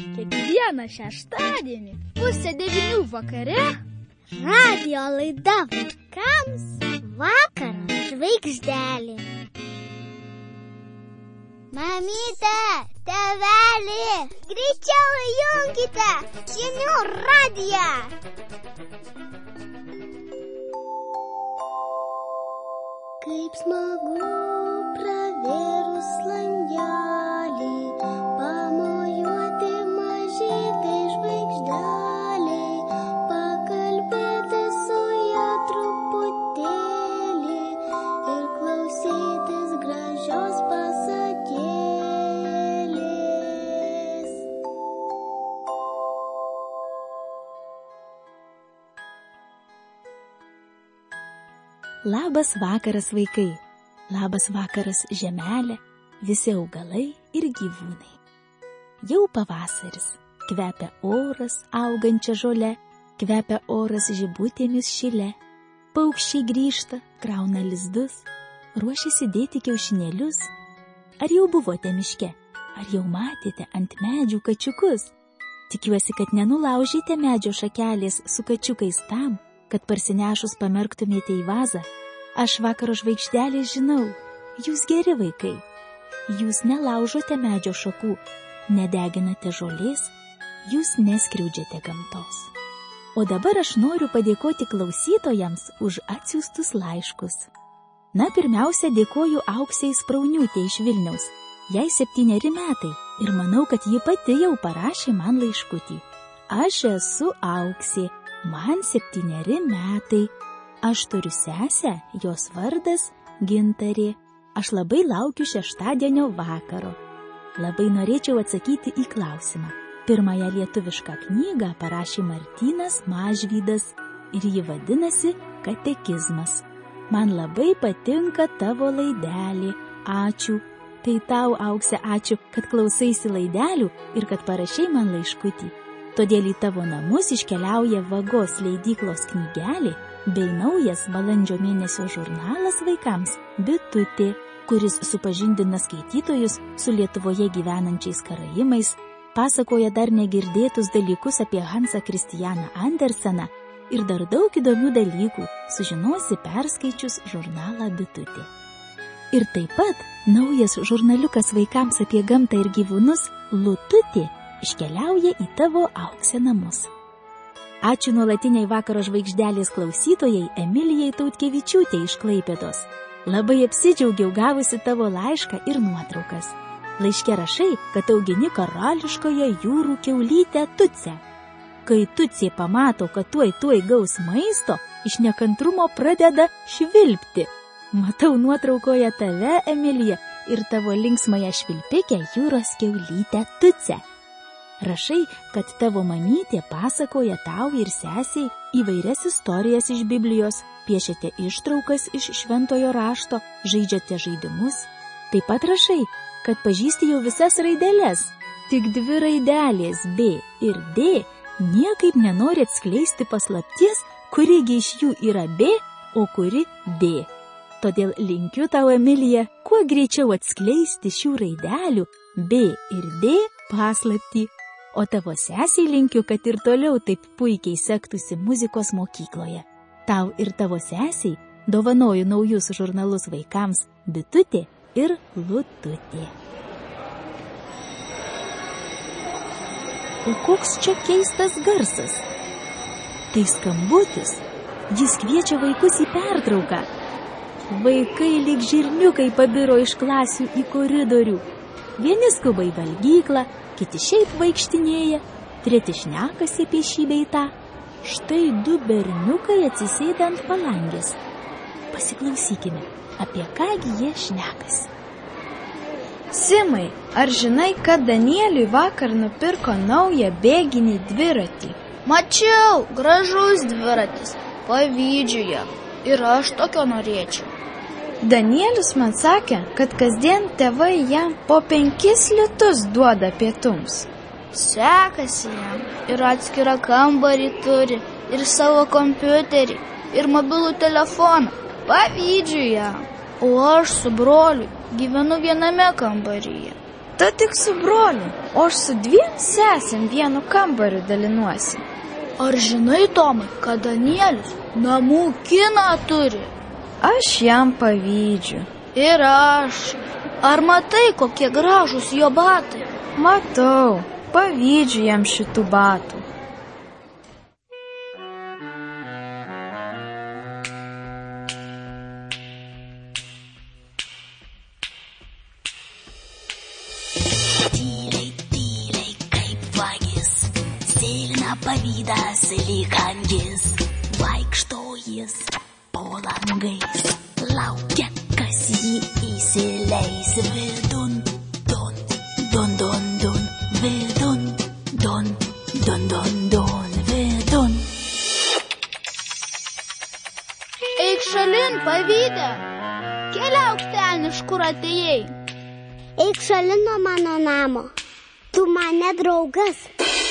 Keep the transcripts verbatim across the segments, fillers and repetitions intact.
Kiekvieną šeštadienį pusę devynių vakare radijo laida Vaikams Vakaro žvaigždelė. Mamyte, tėvelį, greičiau įjunkite žinių radiją. Kaip smagu pravėrus langelį, pamojuoti mažytai žvaigždeliai, pakalbėti su ja truputėlį ir klausytis gražios pasakėlės. Labas vakaras, vaikai. Labas vakaras, žemelė, visi augalai ir gyvūnai. Jau pavasaris. Kvepia oras augančia žole, kvepia oras žibutėmis šile. Paukščiai grįžta, krauna lizdus, ruošiasi dėti kiaušinėlius. Ar jau buvote miške? Ar jau matėte ant medžių kačiukus? Tikiuosi, kad nenulaužėte medžio šakelės su kačiukais tam, kad parsinešus pamerktumėte į vazą. Aš vakaro žvaigždelė žinau, jūs geri vaikai. Jūs nelaužote medžio šakų, nedeginate žolės, jūs neskriaudžiate gamtos. O dabar aš noriu padėkoti klausytojams už atsiųstus laiškus. Na, pirmiausia, dėkoju Auksei Sprauniūtei iš Vilniaus. Jai septyneri metai ir manau, kad ji pati jau parašė man laiškutį. Aš esu Auksė. Man septyneri metai. Aš turiu sesę, jos vardas Gintarė. Aš labai laukiu šeštadienio vakaro. Labai norėčiau atsakyti į klausimą. Pirmąją lietuvišką knygą parašė Martynas Mažvydas ir ji vadinasi Katekizmas. Man labai patinka tavo laidelė. Ačiū. Tai tau, Aukse, ačiū, kad klausaisi laidelių ir kad parašei man laiškutį. Todėl į tavo namus iškeliauja Vagos leidyklos knygelė bei naujas balandžio mėnesio žurnalas vaikams Bitutė, kuris supažindina skaitytojus su Lietuvoje gyvenančiais karaimais, pasakoja dar negirdėtus dalykus apie Hansą Kristianą Anderseną ir dar daug įdomių dalykų sužinosi perskaičius žurnalą Bitutė. Ir taip pat naujas žurnaliukas vaikams apie gamtą ir gyvūnus Lututė iškeliauja į tavo Aukse namus. Ačiū nuolatiniai vakaro žvaigždelės klausytojai Emilijai Tautkevičiūtei iš Klaipėdos. Labai apsidžiaugiau gavusi tavo laišką ir nuotraukas. Laiške rašai, kad augini karališkoje jūrų kiaulytę Tutsę. Kai Tutsė pamato, kad tuoj tuoj gaus maisto, iš nekantrumo pradeda švilpti. Matau nuotraukoje tave, Emilija, ir tavo linksmąją švilpikę jūros kiaulytę Tutsę. Rašai, kad tavo mamytė pasakoja tau ir sesiai įvairias istorijas iš Biblijos, piešiate ištraukas iš šventojo rašto, žaidžiate žaidimus. Taip pat rašai, kad pažįsti jau visas raideles, tik dvi raidelės B ir D niekaip nenori atskleisti paslapties, kurigi iš jų yra B, o kuri D. Todėl linkiu tau, Emilija, kuo greičiau atskleisti šių raidelių B ir D paslaptį. O tavo sesiai linkiu, kad ir toliau taip puikiai sektųsi muzikos mokykloje. Tau ir tavo sesiai dovanoju naujus žurnalus vaikams Bitutė ir Lututė. O koks čia keistas garsas? Tai skambutis. Jis kviečia vaikus į pertrauką. Vaikai lyg žirniukai pabiro iš klasių į koridorių. Vieni skuba į valgyklą, kiti šiaip vaikštinėja, treti šnekasi apie šį bei tą. Štai du berniukai atsisėdę ant palangės. Pasiklausykime, apie kągi jie šnekasi. Simai, ar žinai, kad Danieliui vakar nupirko naują bėginį dviratį? Mačiau, gražus dviratis, pavydžiu jam. Ir aš tokio norėčiau. Danielis man sakė, kad kasdien tėvai jam po penkis litus duoda pietums. Sekasi jam. Ir atskirą kambarį turi, ir savo kompiuterį, ir mobilų telefoną. Pavydžiu jam. O aš su broliu gyvenu viename kambaryje. Tu tik su broliu, o aš su dviem sesėm vienu kambariu dalinuosi. Ar žinai, Tomai, kad Danielius namų kiną turi? Aš jam pavydžiu. Ir aš. Ar matai, kokie gražūs jo batai? Matau, pavydžiu jam šitų batų. Pavydas lyg angis, vaikšto jis po langais, laukia, kas jį įsileis vidun, don, don, don, don, vidun, don, don, don, don, vidun. Eik šalin, pavyde, keliauk ten, iš kur atėjai. Eik šalin nuo mano namo, tu mane draugas.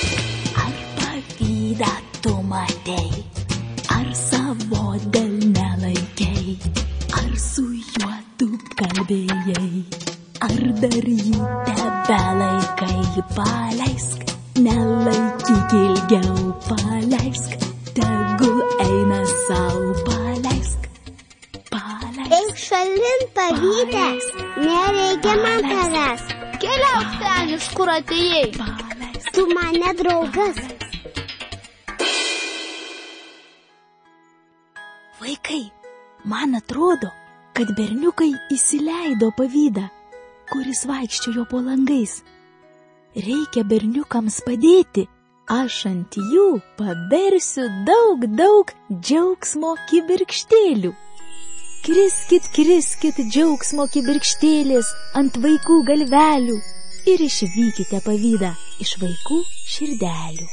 Pavydą tu matei, ar savo delne laikei, ar su juo tu kalbėjai, ar dar jį tebelaikai, paleisk, nelaikyk ilgiau, paleisk, tegul eina sau, paleisk, paleisk. Eik šalin, pavyde, nereikia man tavęs. Keliauk ten, iš kur atėjai. Tu mane draugas. Vaikai, man atrodo, kad berniukai įsileido Pavydą, kuris vaikščiojo po langais. Reikia berniukams padėti, aš ant jų pabersiu daug, daug džiaugsmo kibirkštėlių. Kriskit, kriskit džiaugsmo kibirkštėlės ant vaikų galvelių ir išvykite Pavydą iš vaikų širdelių.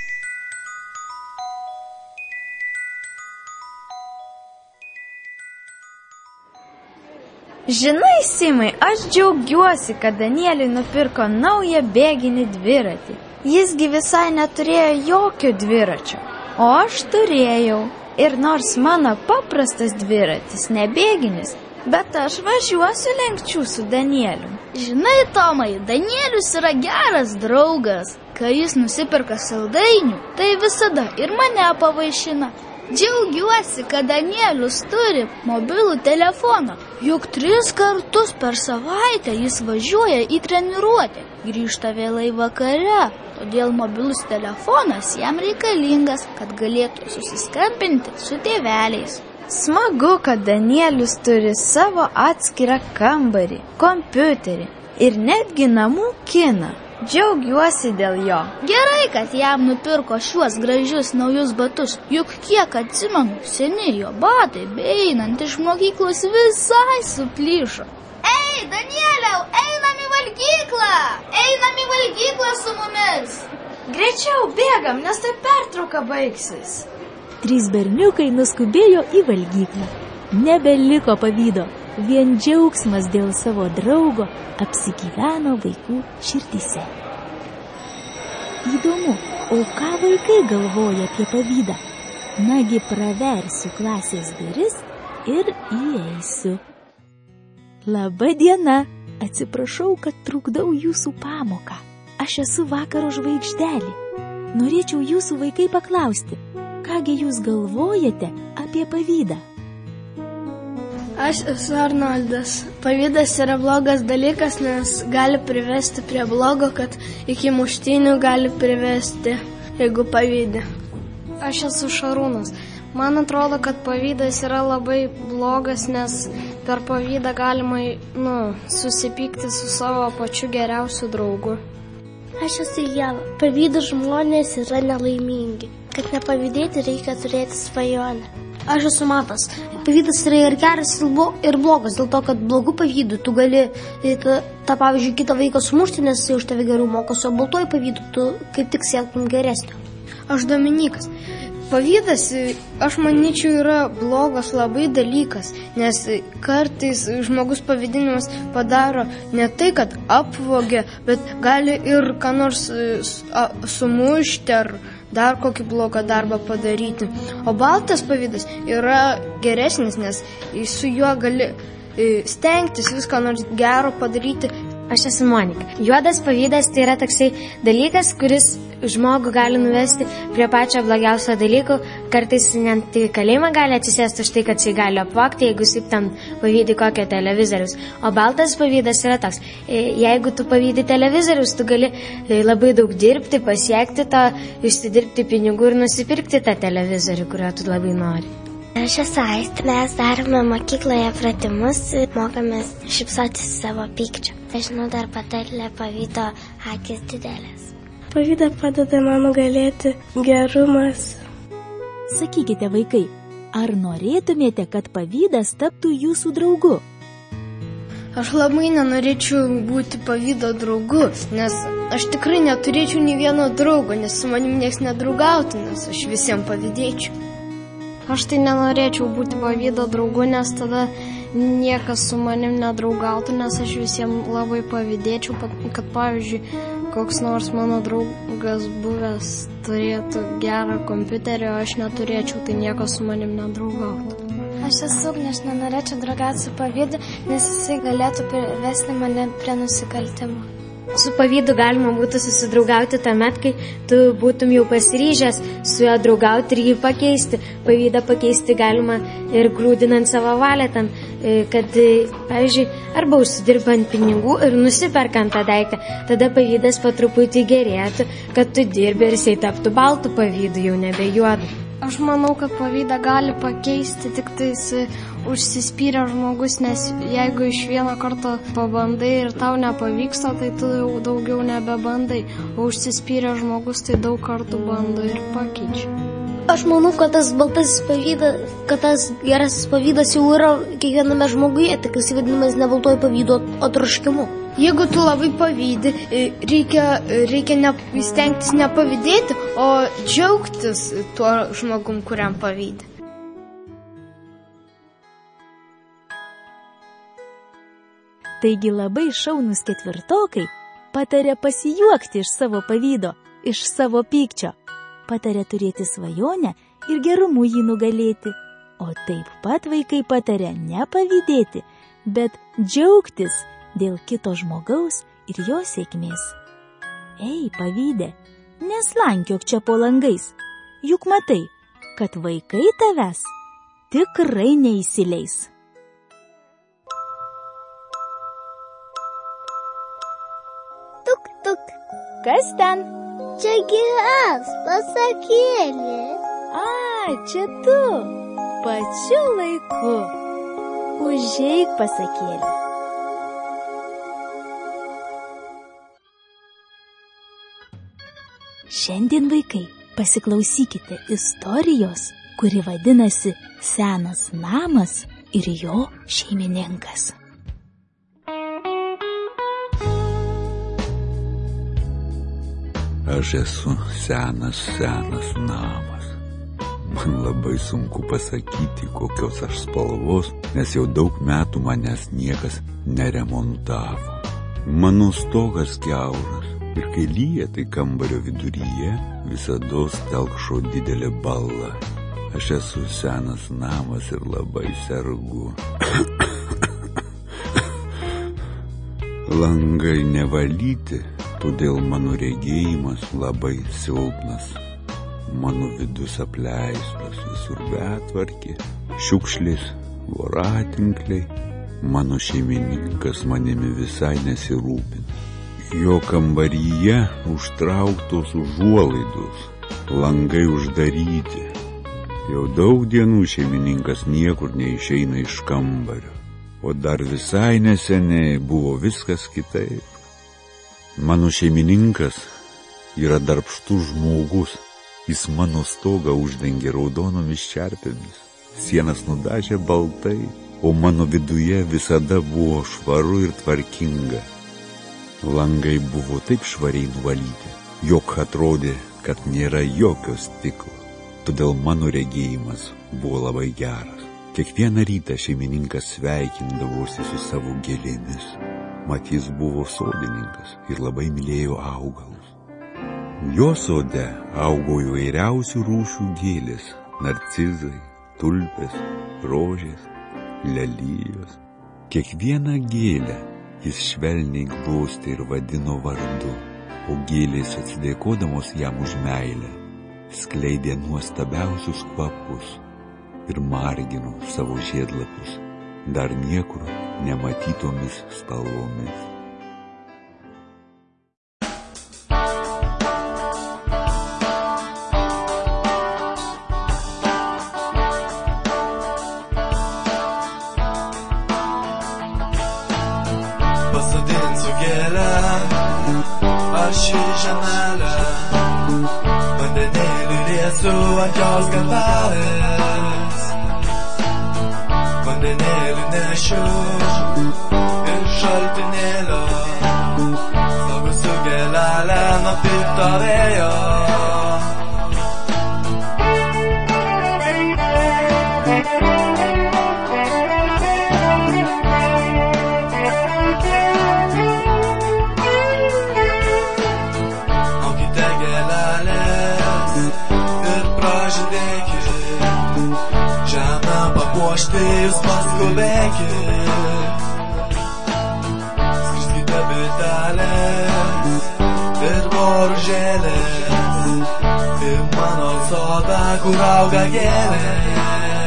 Žinai, Simai, aš džiaugiuosi, kad Danieliui nupirko naują bėginį dviratį. Jisgi visai neturėjo jokio dviračio, o aš turėjau. Ir nors mano paprastas dviratis nebėginis, bet aš važiuosiu lenkčių su Danieliu. Žinai, Tomai, Danielius yra geras draugas. Kai jis nusipirka saldainių, tai visada ir mane pavaišina. Džiaugiuosi, kad Danielius turi mobilų telefoną, juk tris kartus per savaitę jis važiuoja į treniruotę, grįžta vėlai vakare, todėl mobilus telefonas jam reikalingas, kad galėtų susiskambinti su tėveliais. Smagu, kad Danielius turi savo atskirą kambarį, kompiuterį ir netgi namų kiną. Džiaugiuosi dėl jo. Gerai, kad jam nupirko šiuos gražius naujus batus, juk kiek atsimenu, seni jo batai, beeinant iš mokyklos visai suplyšo. Ei, Danieliau, einam į valgyklą! Einam į valgyklą su mumis! Greičiau bėgam, nes tai pertrauka baigsis. Trys berniukai nuskubėjo į valgyklą. Nebeliko Pavydo. Vien džiaugsmas dėl savo draugo apsigyveno vaikų širdyse. Įdomu, o ką vaikai galvoja apie Pavydą? Nagi praversiu klasės duris ir įeisiu. Laba diena, atsiprašau, kad trukdau jūsų pamoką. Aš esu vakaro žvaigždelė. Norėčiau jūsų vaikai paklausti, kągi jūs galvojate apie Pavydą? Aš esu Arnoldas. Pavydas yra blogas dalykas, nes gali privesti prie blogo, kad iki muštynių gali privesti, jeigu pavydi. Aš esu Šarūnas. Man atrodo, kad pavydas yra labai blogas, nes per pavydą galima nu, susipykti su savo pačiu geriausiu draugu. Aš esu Ieva. Pavydas žmonės yra nelaimingi. Kad nepavydėti, reikia turėti svajonę. Aš esu Matas. Pavydas yra ir geras, ir blogas, dėl to, kad blogų pavydų tu gali tą, tą pavyzdžiui, kitą vaiką sumušti, nes jis už tave geriau mokosi, o baltuoju pavydu tu kaip tik siektum geresnio. Aš Dominikas. Pavydas, aš manyčiau, yra blogas labai dalykas, nes kartais žmogus pavydinimas padaro ne tai, kad apvogė, bet gali ir ką nors sumušti ar dar kokį blogą darbą padaryti. O baltas pavydas yra geresnis, nes su juo gali stengtis viską nors gero padaryti, Aš esu Monika. Juodas pavydas tai yra toksai dalykas, kuris žmogų gali nuvesti prie pačio blogiausio dalyko. Kartais net į kalėjimą gali atsisėsti už tai, kad jisai gali apvogti, jeigu jisai ten pavydi kokio televizoriaus. O baltas pavydas yra toks. Jeigu tu pavydi televizorius, tu gali labai daug dirbti, pasiekti to, išsidirbti pinigų ir nusipirkti tą televizorių, kurio tu labai nori. Aš esu Aistė, mes darome mokykloje pratimus, mokomės šypsotis savo pykčio. Aš žinau dar patarlę pavydo akis didelės. Pavydą padeda man nugalėti gerumas. Sakykite, vaikai, ar norėtumėte, kad pavydas taptų jūsų draugu? Aš labai nenorėčiau būti pavydo draugu, nes aš tikrai neturėčiau nei vieno draugo, nes su manim nieks nedraugautų, nes aš visiems pavydėčiau. Aš tai nenorėčiau būti pavydo draugu, nes tada niekas su manim nedraugautų, nes aš visiems labai pavydėčiau, kad pavyzdžiui, koks nors mano draugas buvęs turėtų gerą kompiuterį, o aš neturėčiau, tai niekas su manim nedraugautų. Aš esu, nes nenorėčiau draugauti su pavydu, nes jisai galėtų privesti mane prie nusikaltimo. Su pavydu galima būtų susidraugauti tuomet, kai tu būtum jau pasiryžęs su juo draugauti ir jį pakeisti. Pavydą pakeisti galima ir grūdinant savo valią tam, kad, pavyzdžiui, arba užsidirbant pinigų ir nusiperkant tą daiktą. Tada pavydas po truputį gerėtų, kad tu dirbi ir jisai taptų baltų pavydu, jau nebe juodu. Aš manau, kad pavydą gali pakeisti tik tais užsispyrę žmogus, nes jeigu iš vieno karto pabandai ir tau nepavyksta, tai tu jau daugiau nebebandai, o užsispyrę žmogus tai daug kartų bando ir pakeičia. Aš manau, kad tas baltasis pavydas, kad tas gerasis pavydas jau yra kiekviename žmoguje, tik jis vadinamas ne baltuoju pavydu, o troškimu. Jeigu tu labai pavydi, reikia, reikia ne, stengtis nepavydėti, o džiaugtis tuo žmogum, kuriam pavydi. Taigi labai šaunus ketvirtokai patarė pasijuokti iš savo pavydo, iš savo pykčio. Patarė turėti svajonę ir gerumu jį nugalėti. O taip pat vaikai patarė nepavydėti, bet džiaugtis dėl kito žmogaus ir jo sėkmės. Ei, pavyde, neslankiok čia po langais, juk matai, kad vaikai tavęs tikrai neįsileis. Tuk, tuk. Kas ten? Čia geras pasakėlė. A, čia tu. Pačiu laiku. Užeik pasakėlė. Šiandien, vaikai, pasiklausykite istorijos, kuri vadinasi Senas namas ir jo šeimininkas. Aš esu senas, senas namas. Man labai sunku pasakyti, kokios aš spalvos, nes jau daug metų manęs niekas neremontavo. Mano stogas kiauras. Ir kai lyja, tai kambario viduryje visados telkšo didelė balla. Aš esu senas namas ir labai sergu. Langai nevalyti, todėl mano regėjimas labai silpnas. Mano vidus apleistas, visur betvarkė, šiukšlės, voratinkliai. Mano šeimininkas manimi visai nesirūpina. Jo kambaryje užtrauktos užuolaidos, langai uždaryti. Jau daug dienų šeimininkas niekur neišeina iš kambario, o dar visai neseniai buvo viskas kitaip. Mano šeimininkas yra darbštus žmogus, jis mano stogą uždengė raudonomis čerpėmis, sienas nudažė baltai, o mano viduje visada buvo švaru ir tvarkinga. Langai buvo taip švariai nuvalyti, jog atrodė, kad nėra jokio stiklo. Todėl mano regėjimas buvo labai geras. Kiekvieną rytą šeimininkas sveikindavosi su savo gėlėmis. Mat jis buvo sodininkas ir labai mylėjo augalus. Jo sode augo įvairiausių rūšių gėlės – narcizai, tulpės, rožės, lelijos. Kiekvieną gėlę Jis švelniai glostė ir vadino vardu, o gėlės atsidėkodamos jam už meilę skleidė nuostabiausius kvapus ir margino savo žiedlapius dar niekur nematytomis spalvomis. Pasodinsiu gėlę aš į žemelę, vandenėlį liesiu ant jos galvelės, vandenėlį nešiu iš šaltinėlio, saugusiu gėlelę nuo pikto vėjo. Žemę papuošti jūs paskubėkit, skriskite bitelės ir boružėlės į mano sodą, kur auga gėlės.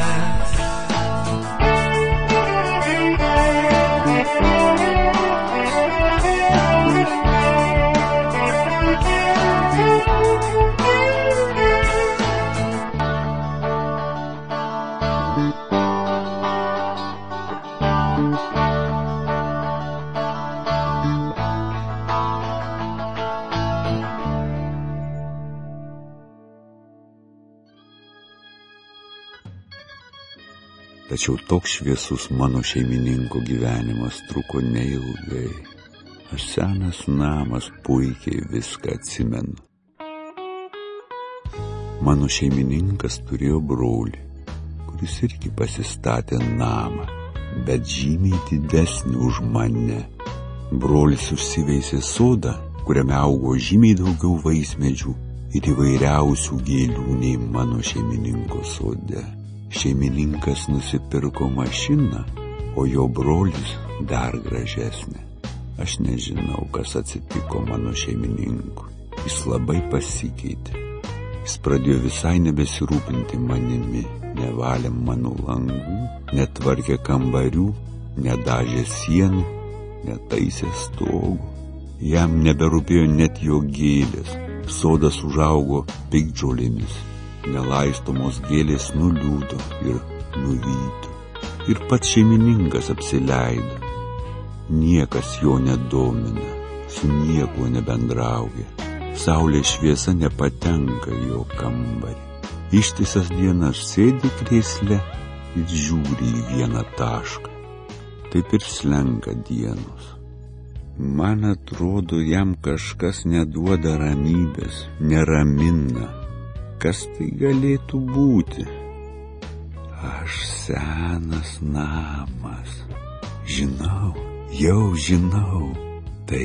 Tačiau toks šviesus mano šeimininko gyvenimas truko neilgai. Aš senas namas puikiai viską atsimenu. Mano šeimininkas turėjo brolį, kuris irgi pasistatė namą, bet žymiai didesnį už mane. Brolis užsiveisė sodą, kuriame augo žymiai daugiau vaismedžių ir įvairiausių gėlių nei mano šeimininko sode. Šeimininkas nusipirko mašiną, o jo brolis dar gražesnė. Aš nežinau, kas atsitiko mano šeimininkui. Jis labai pasikeitė. Jis pradėjo visai nebesirūpinti manimi, nevalė mano langų, netvarkė kambarių, nedažė sienų, netaisė stogų. Jam neberūpėjo net jo gėlės. Sodas užaugo piktžolėmis. Nelaistomos gėlės nuliūdo ir nuvyto. Ir pats šeimininkas apsileido. Niekas jo nedomina, su niekuo nebendrauja. Saulės šviesa nepatenka į jo kambarį. Ištisas dienas sėdi krėsle ir žiūri į vieną tašką. Taip ir slenka dienos. Man atrodo, jam kažkas neduoda ramybės, neramina. Kas tai galėtų būti? Aš senas namas. Žinau, jau žinau. Tai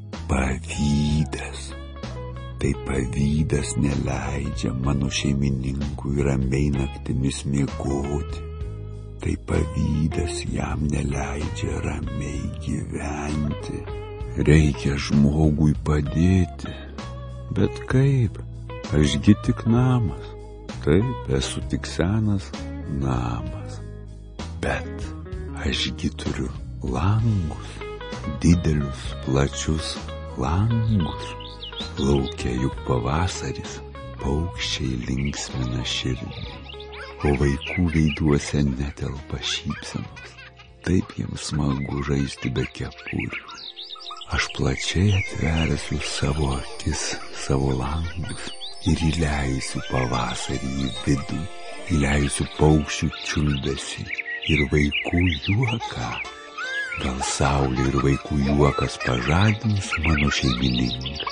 pavydas. Tai pavydas neleidžia mano šeimininkui ramiai naktimis miegoti. Tai pavydas jam neleidžia ramiai gyventi. Reikia žmogui padėti. Bet kaip? Ašgi tik namas. Taip, esu tik senas namas. Bet ašgi turiu langus. Didelius, plačius langus. Lauke juk pavasaris, paukščiai linksmina širdį, o vaikų veiduose netelpa šypsenos. Taip jiems smagu žaisti be kepurių. Aš plačiai atversiu savo akis, savo langus ir įleisiu pavasarį į vidų, įleisiu paukščių čiulbesį ir vaikų juoką. Gal saulė ir vaikų juokas pažadins mano šeimininką.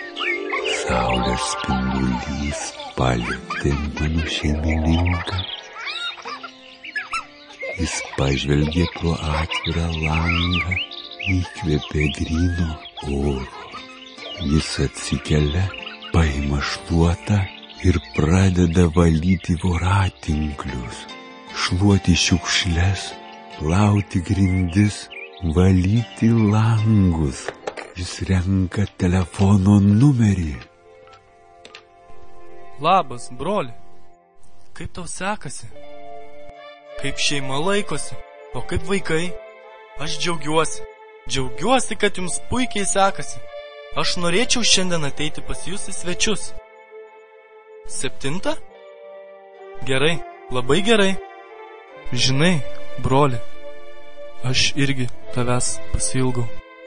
Saulės spindulys palietė mano šeimininką. Jis pažvelgė pro atvirą langą, įkvėpė gryno oro. Jis atsikelia, paima šluotą ir pradeda valyti voratinklius, šluoti šiukšles, plauti grindis valyti langus. Jis renka telefono numerį. Labas, broli. Kaip tau sekasi? Kaip šeima laikosi? O kaip vaikai? Aš džiaugiuosi. Džiaugiuosi, kad jums puikiai sekasi. Aš norėčiau šiandien ateiti pas jūs į svečius. Septintą? Gerai, labai gerai. Žinai, broli, aš irgi tavęs pasiilgau.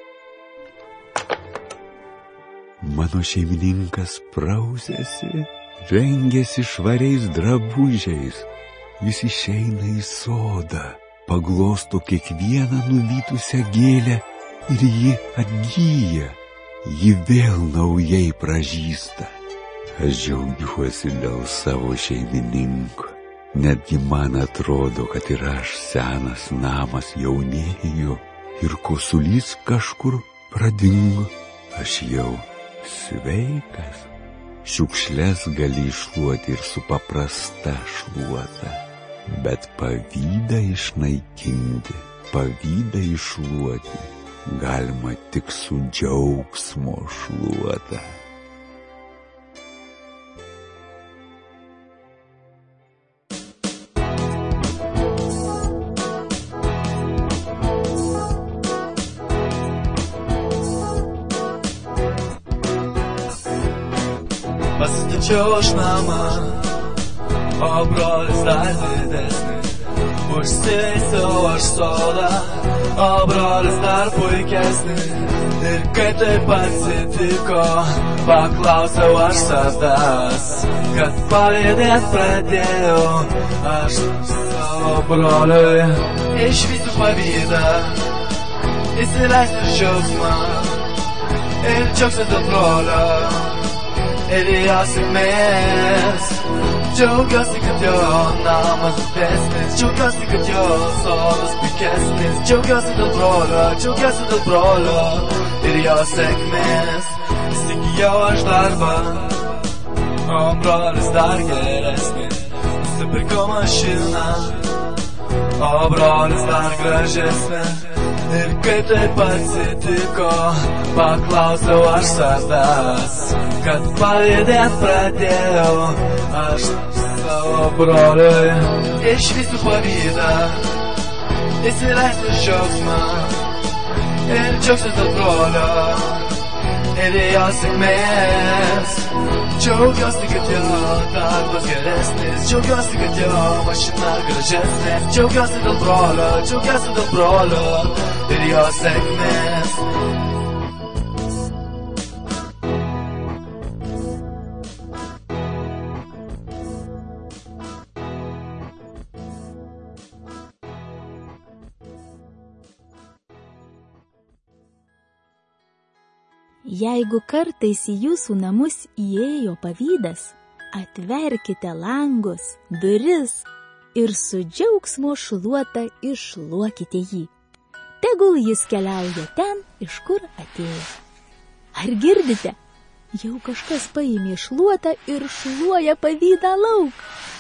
Mano šeimininkas prausėsi, rengėsi švariais drabužiais. Jis išeina į sodą, paglosto kiekvieną nuvytusią gėlę ir ji atgyja. Ji vėl naujai pražysta. Aš džiaugiuosi dėl savo šeimininko. Netgi man atrodo, kad ir aš senas namas jaunėju ir kosulys kažkur pradingo. Aš jau sveikas. Šiukšles gali iššluoti ir su paprasta šluota, bet pavydą išnaikinti, pavydą iššluoti galima tik su džiaugsmo šluota. Pasistačiau aš namą, o brolis dar didesnis. Užsiveisiau aš sodą, o brolis dar puikesnis. Ir kai taip atsitiko, paklausiau aš savęs, kad pavydėt pradėjau aš savo broliui. Išvysiu pavydą, įsileisiu džiaugsmą ir džiaugsiu dėl brolio. Ir jo sėkmės. Džiaugiuosi, kad jo namas didesnis, džiaugiuosi, kad jo sodas puikesnis, džiaugiuosi dėl brolio, džiaugiuosi dėl brolio ir jo sėkmės. Įsigijau aš darbą, o brolis dar geresnis. Nusipirkau mašiną, o brolis dar gražesnis. Ir kai taip atsitiko, paklausiau aš savęs, kad pavydėt pradėjau aš savo broliui. Išvysiu pavydą, įsileisiu džiaugsmą ir džiaugsiu dėl brolio ir jo sėkmės. Džiaugiuosi, kad jo darbas geresnis, džiaugiuosi, kad jo mašina gražesnė, džiaugiuosi dėl brolio, džiaugiuosi dėl brolio ir jo sėkmės. Jeigu kartais į jūsų namus įėjo pavydas, atverkite langus, duris ir su džiaugsmo šluota iššluokite jį. Tegul jis keliauja ten, iš kur atėjo. Ar girdite? Jau kažkas paėmė šluotą ir šluoja pavydą lauk.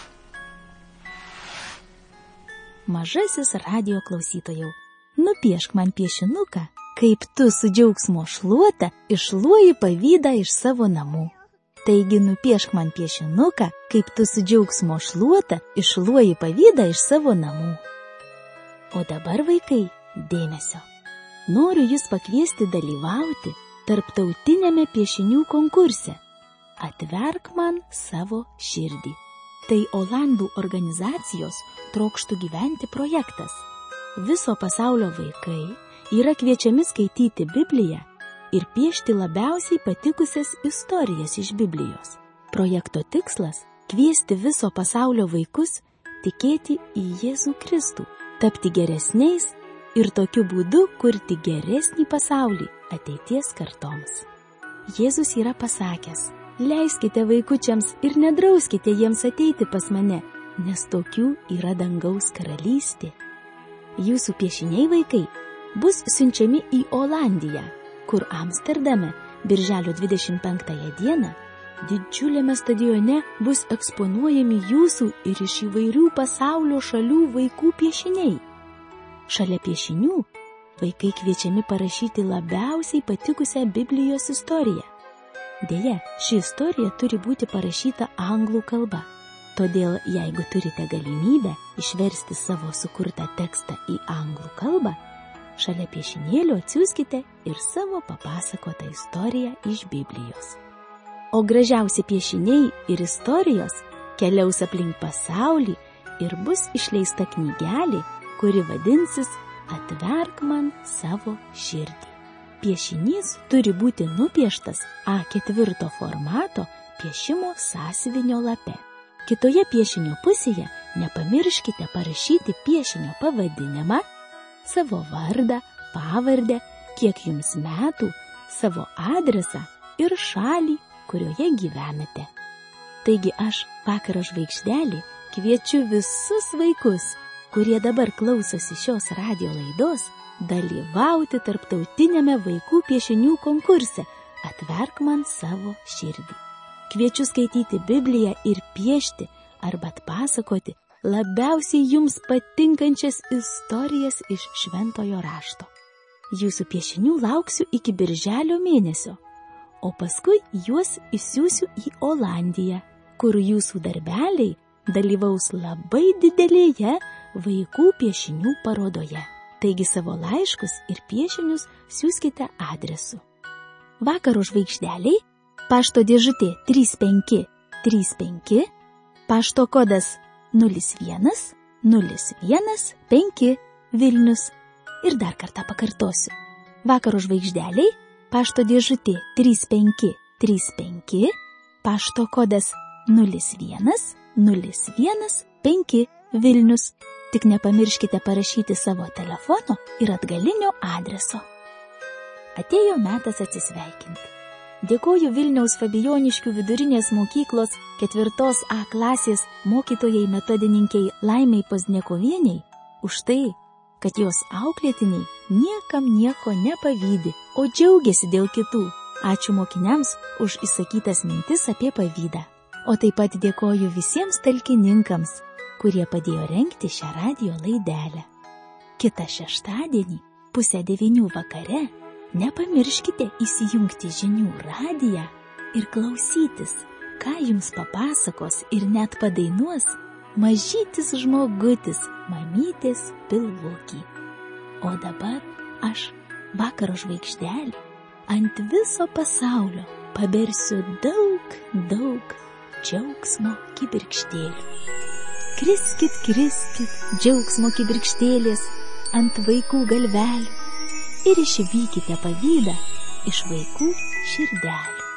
Mažasis radijo klausytojau, nupiešk man piešinuką, kaip tu su džiaugsmo šluota iššluoji pavydą iš savo namų. Taigi nupiešk man piešinuką, kaip tu su džiaugsmo šluota iššluoji pavydą iš savo namų. O dabar, vaikai, dėmesio. Noriu jūs pakviesti dalyvauti tarptautiniame piešinių konkurse. Atverk man savo širdį. Tai Olandų organizacijos Trokštu gyventi projektas. Viso pasaulio vaikai yra kviečiami skaityti Bibliją ir piešti labiausiai patikusias istorijas iš Biblijos. Projekto tikslas – kviesti viso pasaulio vaikus tikėti į Jėzų Kristų, tapti geresniais ir tokiu būdu kurti geresnį pasaulį ateities kartoms. Jėzus yra pasakęs: leiskite vaikučiams ir nedrauskite jiems ateiti pas mane, nes tokių yra dangaus karalystė. Jūsų piešiniai, vaikai, bus siunčiami į Olandiją, kur Amsterdame birželio dvidešimt penktąją dieną didžiuliame stadione bus eksponuojami jūsų ir iš įvairių pasaulio šalių vaikų piešiniai. Šalia piešinių vaikai kviečiami parašyti labiausiai patikusią Biblijos istoriją. Deja, ši istorija turi būti parašyta anglų kalba. Todėl, jeigu turite galimybę išversti savo sukurtą tekstą į anglų kalbą, šalia piešinėlio atsiųskite ir savo papasakotą istoriją iš Biblijos. O gražiausi piešiniai ir istorijos keliaus aplink pasaulį ir bus išleista knygelė, kuri vadinsis Atverk man savo širdį. Piešinys turi būti nupieštas A ketvirto formato piešimo sąsiuvinio lape. Kitoje piešinio pusėje nepamirškite parašyti piešinio pavadinimą, savo vardą, pavardę, kiek jums metų, savo adresą ir šalį, kurioje gyvenate. Taigi aš, Vakaro žvaigždelė, kviečiu visus vaikus, kurie dabar klausosi šios radijo laidos, dalyvauti tarptautiniame vaikų piešinių konkurse Atverk man savo širdį. Kviečiu skaityti Bibliją ir piešti arba atpasakoti labiausiai jums patinkančias istorijas iš šventojo rašto. Jūsų piešinių lauksiu iki birželio mėnesio, o paskui juos išsiųsiu į Olandiją, kur jūsų darbeliai dalyvaus labai didelėje vaikų piešinių parodoje. Taigi savo laiškus ir piešinius siųskite adresu. Vakaro žvaigždeliai, pašto dėžutė trys penki trys penki, pašto kodas nulis vienas nulis vienas penki Vilnius. Ir dar kartą pakartosiu. Vakaro žvaigždeliai, pašto dėžutė trys penki trys penki, pašto kodas nulis vienas nulis vienas penki Vilnius. Tik nepamirškite parašyti savo telefono ir atgalinio adreso. Atėjo metas atsisveikinti. Dėkoju Vilniaus Fabijoniškių vidurinės mokyklos ketvirtos A klasės mokytojai metodininkiai Laimei Pozdniekovieniai už tai, kad jos auklėtiniai niekam nieko nepavydi, o džiaugiasi dėl kitų. Ačiū mokiniams už išsakytas mintis apie pavydą. O taip pat dėkoju visiems talkininkams, kurie padėjo rengti šią radijo laidelę. Kitą šeštadienį, pusę devynių vakare, nepamirškite įsijungti žinių radiją ir klausytis, ką jums papasakos ir net padainuos mažytis žmogutis mamytės pilvukį. O dabar aš, Vakaro žvaigždelė, ant viso pasaulio pabersiu daug, daug džiaugsmo kibirkštėlių. Kriskit, kriskit, džiaugsmo kibirkštėlės ant vaikų galvelių ir išvykite pavydą iš vaikų širdelių.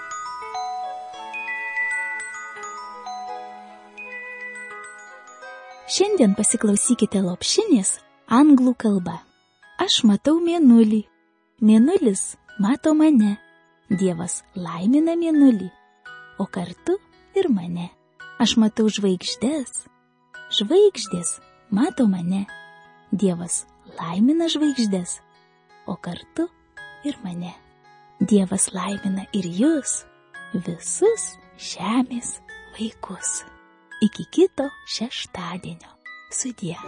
Šiandien pasiklausykite lopšinės anglų kalba. Aš matau mėnulį, mėnulis mato mane, Dievas laimina mėnulį, o kartu ir mane. Aš matau žvaigždes, žvaigždės mato mane, Dievas laimina žvaigždes, o kartu ir mane. Dievas laimina ir jūs, visus žemės vaikus. Iki kito šeštadienio. Sudie.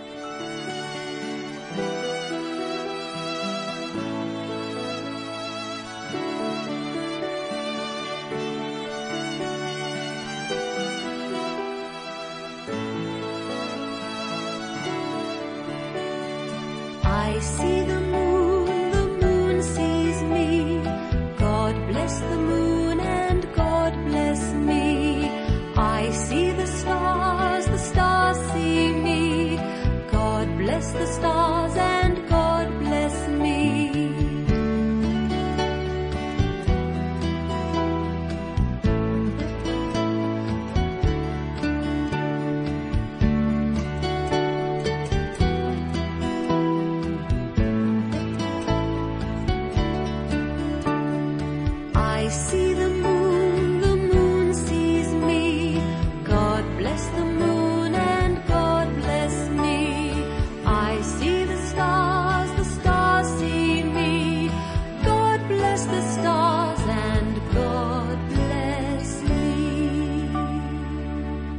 I see the moon, the moon sees me. God bless the moon and God bless me. I see the stars, the stars see me. God bless the stars and God bless me. I see the moon, the moon sees me. God bless the moon and God bless me. I see the stars, the stars see me. God bless the stars and God bless me.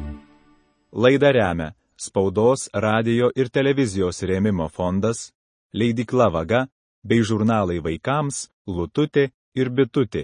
Laidą remia Spaudos, radijo ir televizijos rėmimo fondas, Leidykla Vaga bei žurnalai vaikams Lututė ir Bitutė.